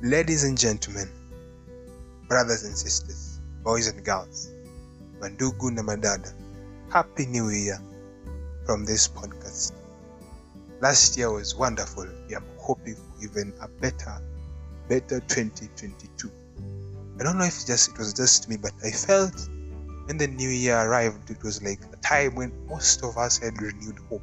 Ladies and gentlemen, brothers and sisters, boys and girls, mandugu na madada, Happy New Year from this podcast. Last year was wonderful. I'm hoping for even a better 2022. I don't know if it was just me, but I felt when the new year arrived, it was like a time when most of us had renewed hope.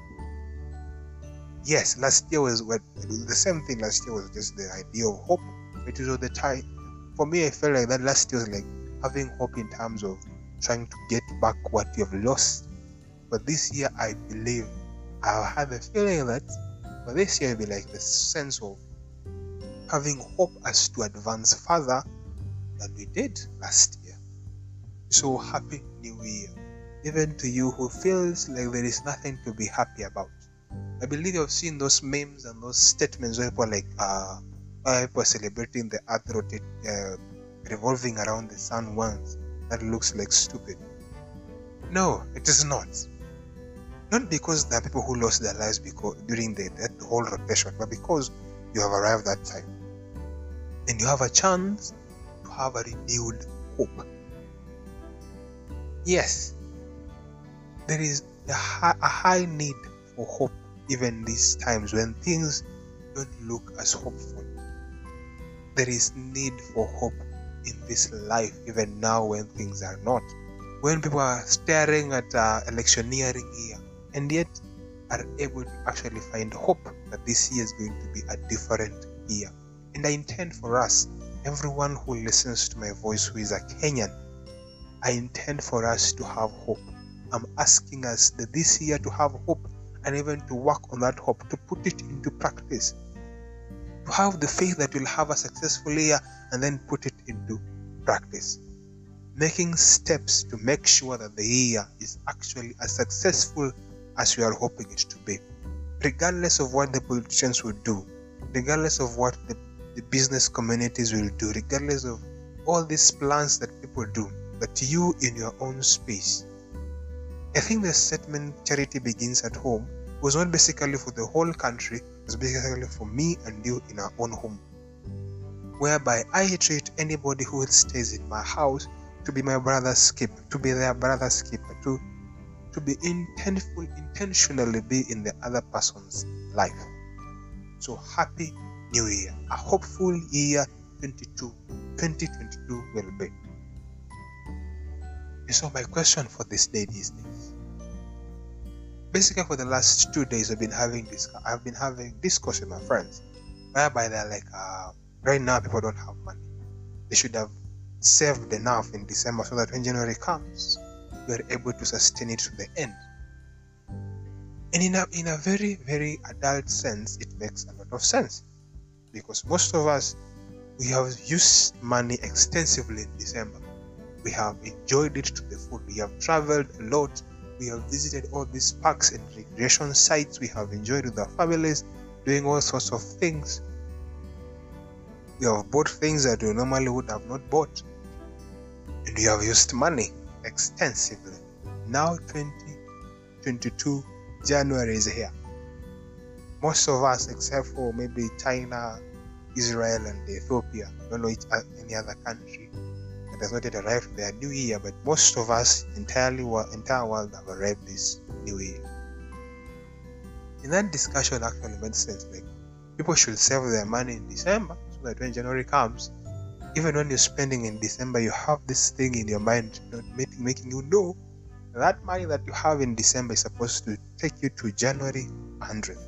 Yes, last year was the same thing. Last year was just the idea of hope. It was the time. For me, I felt like that last year was like having hope in terms of trying to get back what you have lost. But this year, I believe I have a feeling that for this year, it'll be like the sense of having hope as to advance further than we did last year. So happy New Year, even to you who feels like there is nothing to be happy about. I believe you've seen those memes and those statements where people are like, people are celebrating the earth revolving around the sun once. That looks like stupid. No, it is not. Not because there are people who lost their lives during that whole rotation, but because you have arrived that time. And you have a chance to have a renewed hope. Yes, there is a high need for hope even these times when things don't look as hopeful. There is need for hope in this life even now when things are not. When people are staring at electioneering year and yet are able to actually find hope that this year is going to be a different year. And I intend for us, everyone who listens to my voice who is a Kenyan, I intend for us to have hope. I'm asking us that this year to have hope and even to work on that hope, to put it into practice. To have the faith that we'll have a successful year and then put it into practice. Making steps to make sure that the year is actually as successful as we are hoping it to be. Regardless of what the politicians will do, regardless of what the business communities will do, regardless of all these plans that people do, but you in your own space. I think the statement charity begins at home was not basically for the whole country, it was basically for me and you in our own home. Whereby I treat anybody who stays in my house to be my brother's keeper, to be their brother's keeper, to be intentionally be in the other person's life. So happy New Year. A hopeful year 2022 will be. So my question for this day is this. Basically for the last 2 days I've been having discourse with my friends whereby they're like, right now people don't have money. They should have saved enough in December so that when January comes, we are able to sustain it to the end. And in a very, very adult sense, it makes a lot of sense. Because most of us, we have used money extensively in December. We have enjoyed it to the full. We have traveled a lot. We have visited all these parks and recreation sites. We have enjoyed with our families, doing all sorts of things. We have bought things that we normally would have not bought. And we have used money extensively. Now 2022, January is here. Most of us, except for maybe China, Israel and Ethiopia, don't know any other country that has not yet arrived their new year, but most of us, entire world have arrived this new year. In that discussion actually made sense, like people should save their money in December so that when January comes, even when you're spending in December, you have this thing in your mind making you know that money that you have in December is supposed to take you to January 100th.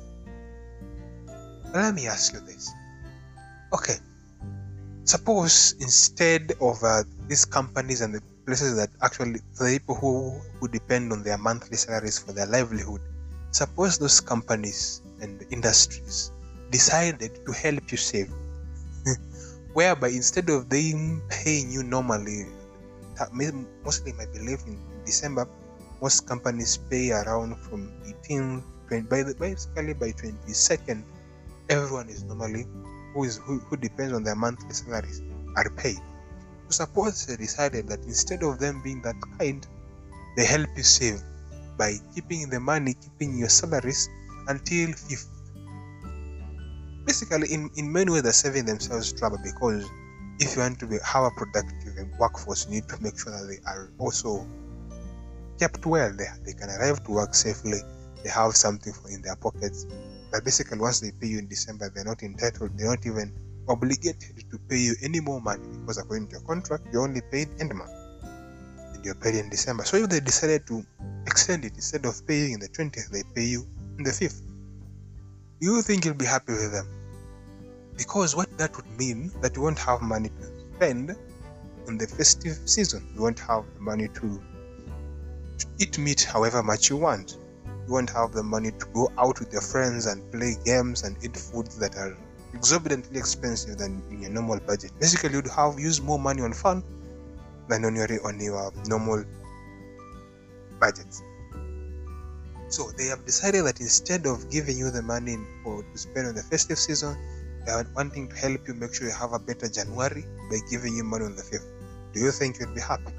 Let me ask you this. Okay, suppose instead of these companies and the places that actually, for the people who depend on their monthly salaries for their livelihood, suppose those companies and industries decided to help you save. Whereby instead of them paying you normally, mostly my belief in December, most companies pay around from 18th, basically by 22nd, everyone is normally who depends on their monthly salaries are paid. So suppose they decided that instead of them being that kind, they help you save by keeping your salaries until 5th. basically in many ways they're saving themselves trouble, because if you want to have a productive workforce, you need to make sure that they are also kept well. They can arrive to work safely. They have something in their pockets. But basically, once they pay you in December, they're not entitled. They're not even obligated to pay you any more money, because according to your contract, you're only paid end month and you're paid in December. So if they decided to extend it, instead of paying in the 20th, they pay you in the 5th, you think you'll be happy with them? Because what that would mean, that you won't have money to spend in the festive season. You won't have the money to eat meat however much you want. You won't have the money to go out with your friends and play games and eat foods that are exorbitantly expensive than in your normal budget. Basically, you'd have used more money on fun than on your normal budgets. So they have decided that instead of giving you the money to spend on the festive season, they are wanting to help you make sure you have a better January by giving you money on the 5th. Do you think you'd be happy?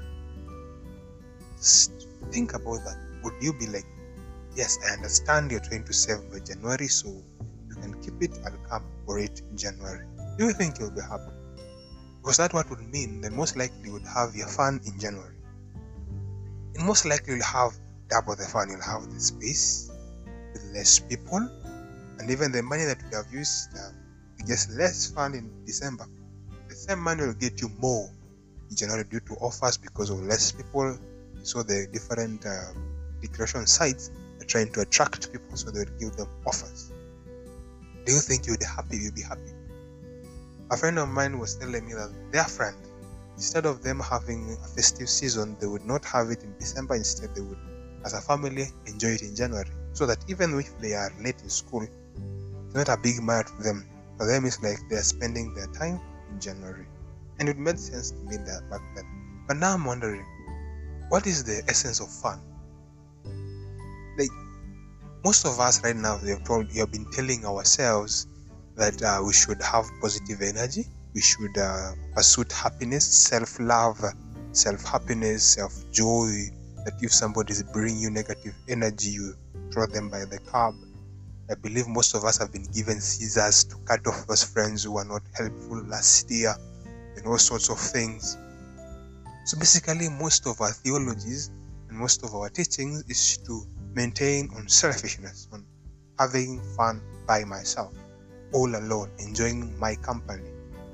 Just think about that. Would you be like, yes, I understand you're trying to save by January, so you can keep it, I'll come for it in January. Do you think you'll be happy? Because that what would mean that most likely you would have your fun in January. And most likely you'll have double the fun. You'll have the space with less people, and even the money that you have used to get less fun in December, the same money will get you more in January due to offers because of less people. So the different declaration sites are trying to attract people, so they would give them offers. Do you think you'd be happy? You'd be happy. A friend of mine was telling me that their friend, instead of them having a festive season, they would not have it in December. Instead, they would, as a family, enjoy it in January, so that even if they are late in school, it's not a big matter to them. For them, it's like they're spending their time in January. And it made sense to me that back then. But now I'm wondering, what is the essence of fun? Like, most of us right now, we have been telling ourselves that we should have positive energy, we should pursue happiness, self-love, self-happiness, self-joy, that if somebody is bringing you negative energy, you throw them by the curb. I believe most of us have been given scissors to cut off those friends who are not helpful last year, and all sorts of things. So basically, most of our theologies and most of our teachings is to maintain on selfishness, on having fun by myself, all alone, enjoying my company.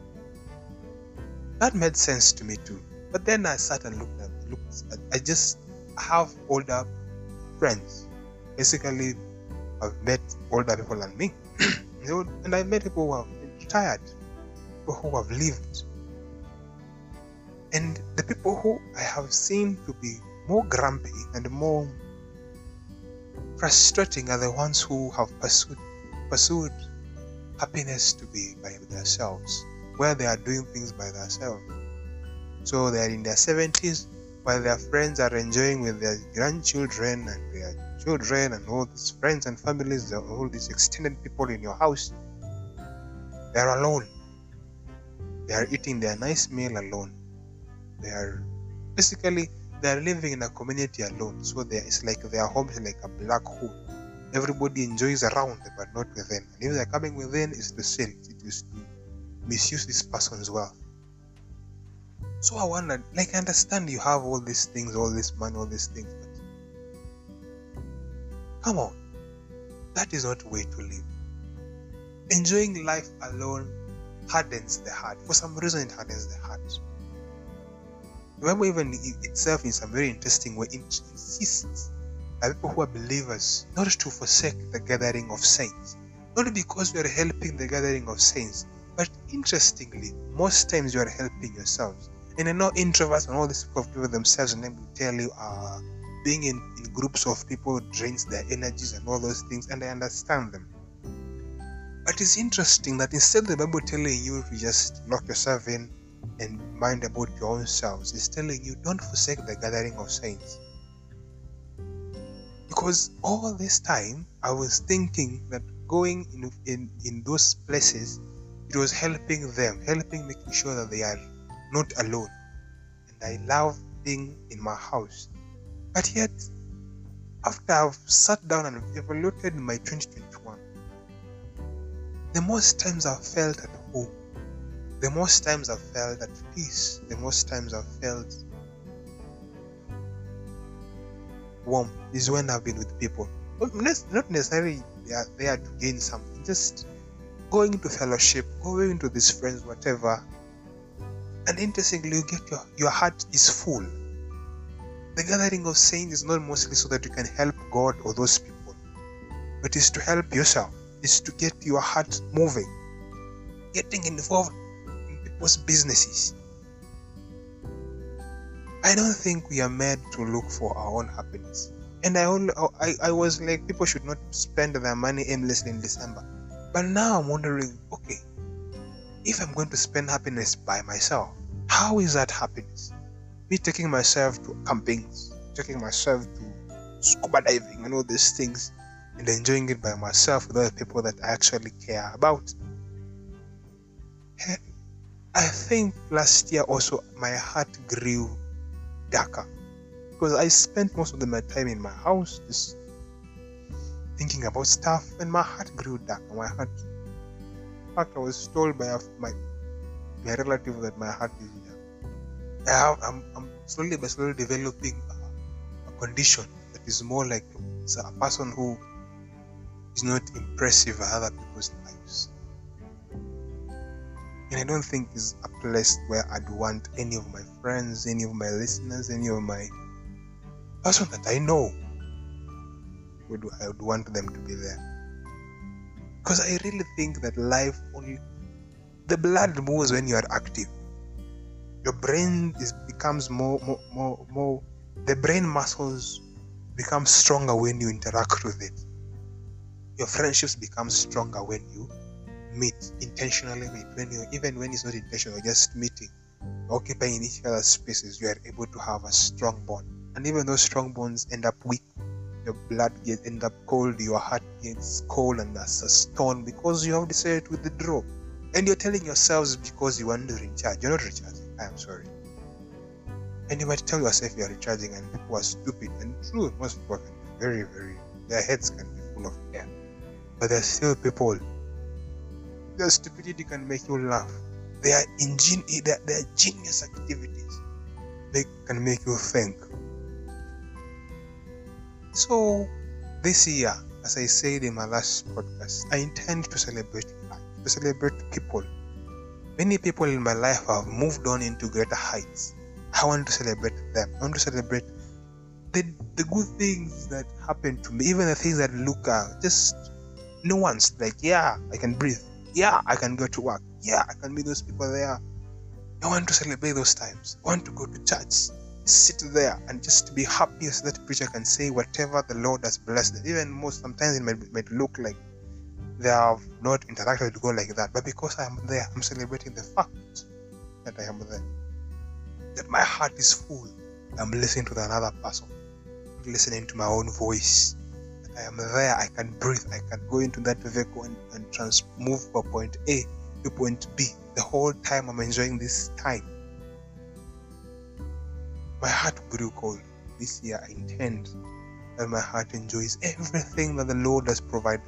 That made sense to me too. But then I sat and looked at I just have older friends. Basically, I've met older people than me. And I've met people who have been retired, people who have lived. And the people who I have seen to be more grumpy and more frustrating are the ones who have pursued happiness to be by themselves, where they are doing things by themselves. So they are in their 70s, while their friends are enjoying with their grandchildren and their children and all these friends and families, all these extended people in your house. They are alone. They are eating their nice meal alone. They are living in a community alone. So it's like their home is like a black hole. Everybody enjoys around them, but not within. And if they're coming within, it's to steal. It is to misuse this person's wealth. So I wonder, I understand you have all these things, all this money, all these things, but come on, that is not the way to live. Enjoying life alone hardens the heart. For some reason, it hardens the heart. The Bible even itself in some very interesting way insists that people who are believers not to forsake the gathering of saints. Not because you are helping the gathering of saints, but interestingly, most times you are helping yourselves. And I know introverts and all these people themselves and they will tell you being in groups of people drains their energies and all those things, and I understand them. But it's interesting that instead of the Bible telling you to just lock yourself in and mind about your own selves, it's telling you don't forsake the gathering of saints. Because all this time I was thinking that going in those places, it was helping them, making sure that they are not alone. And I love being in my house. But yet, after I've sat down and evaluated my 2021, the most times I've felt at home, the most times I've felt at peace, the most times I've felt warm is when I've been with people. Not necessarily they are there to gain something, just going to fellowship, going to these friends, whatever. And interestingly, you get your heart is full. The gathering of saints is not mostly so that you can help God or those people, but it's to help yourself. It's to get your heart moving, getting involved in people's businesses. I don't think we are made to look for our own happiness. And I was like, people should not spend their money aimlessly in December. But now I'm wondering, okay, if I'm going to spend happiness by myself, how is that happiness? Me taking myself to campings, taking myself to scuba diving and all these things, and enjoying it by myself with other people that I actually care about. I think last year also my heart grew darker because I spent most of my time in my house just thinking about stuff, and my heart grew dark. In fact, I was told by my relative that my heart is dark. I'm slowly developing a condition that is more like a person who is not impressive at other people's lives. And I don't think it's a place where I'd want any of my friends, any of my listeners, any of my person that I know I would want them to be there. Because I really think that life the blood moves when you are active. Your brain becomes more, the brain muscles become stronger when you interact with it. Your friendships become stronger when you meet, intentionally meet, even when it's not intentional, just meeting, occupying each other's spaces, you are able to have a strong bond. And even those strong bonds end up weak, your blood end up cold, your heart gets cold and as a stone because you have decided to withdraw. And you're telling yourselves because you want to recharge. You're not recharging, I am sorry. And you might tell yourself you're recharging and people are stupid. And true, most people can be very, their heads can be full of air. But there are still people, their stupidity can make you laugh. They are genius activities. They can make you think. So, this year, as I said in my last podcast, I intend to celebrate life, to celebrate people. Many people in my life have moved on into greater heights. I want to celebrate them. I want to celebrate the good things that happen to me, even the things that look just nuanced, like, yeah, I can breathe. Yeah, I can go to work. Yeah, I can meet those people there. I want to celebrate those times. I want to go to church, sit there and just be happy as that preacher can say whatever the Lord has blessed them. Even sometimes it might look like they have not interacted with God like that. But because I am there, I'm celebrating the fact that I am there. That my heart is full. I'm listening to another person. I'm listening to my own voice. I am there, I can breathe, I can go into that vehicle and move from point A to point B. The whole time I'm enjoying this time. My heart grew cold. This year I intend that my heart enjoys everything that the Lord has provided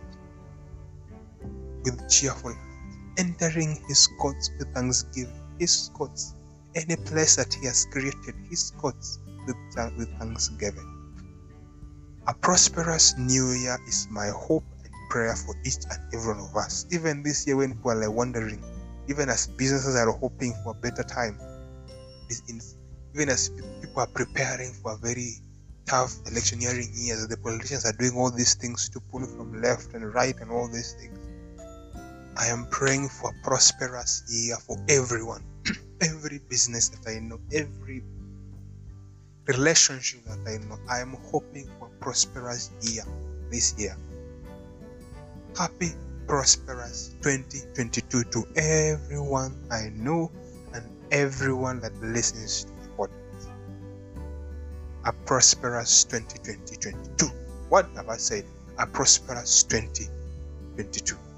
with cheerful heart, entering His courts with thanksgiving. His courts, any place that He has created, His courts with thanksgiving. A prosperous new year is my hope and prayer for each and every one of us. Even this year when people are wondering, even as businesses are hoping for a better time, even as people are preparing for a very tough electioneering years, the politicians are doing all these things to pull from left and right and all these things. I am praying for a prosperous year for everyone, every business that I know, every relationship that I know. I am hoping for a prosperous year this year. Happy, prosperous 2022 to everyone I know and everyone that listens to the podcast. A prosperous 2022. What have I said? A prosperous 2022.